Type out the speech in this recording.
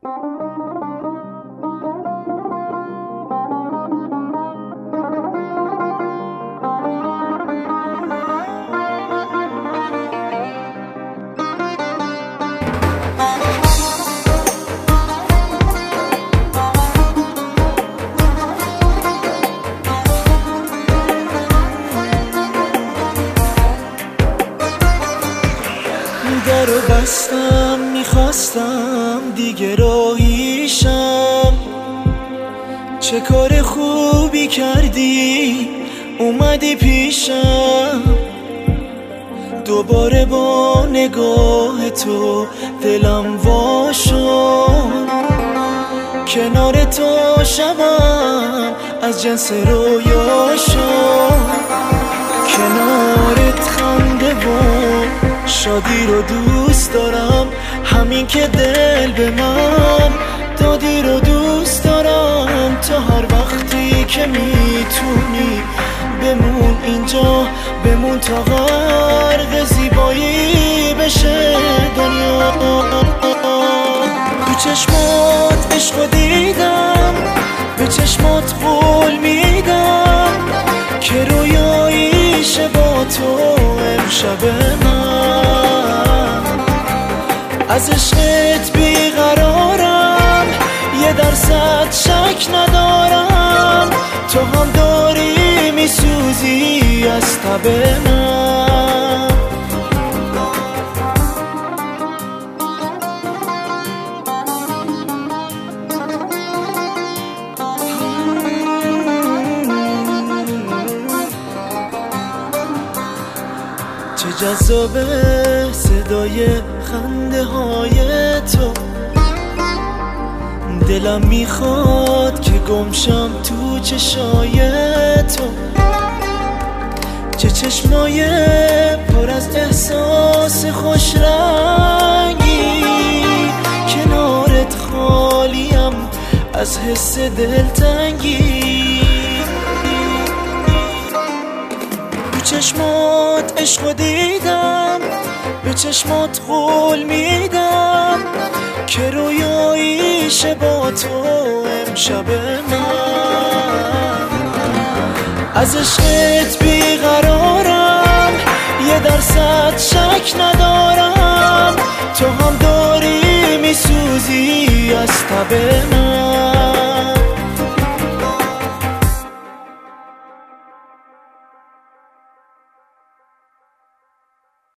درو بستم میخواستم دیگه راهیشم، چه کار خوبی کردی اومدی پیشم، دوباره با نگاه تو دلم وا شد، کنار تو شبم از جنس رویا شد، کنارت خنده و شادی رو دوست دارم، همین که دل به من دادی رو دوست دارم، تو هر وقتی که میتونی بمون اینجا، بمون تا غرق زیبایی بشه دنیا. تو چشمات عشقو دیدم، به چشمات قول میدم که رویاییشه با تو امشب من، از عشقت بیقرارم، یه درصد شک ندارم، تو هم داری میسوزی از تب من. چه جذابه صدای خنده های تو، دلم میخواد که گمشم تو چشای تو، چه چشمای پر از احساس خوش رنگی، کنارت خالیم از حس دلتنگی، تو چشمات عشقو دیدم، به چشمات قول میدم که رویاییشه با تو امشب من، از عشقت بیقرارم، یه درصد شک ندارم، تو هم داری میسوزی از تب من.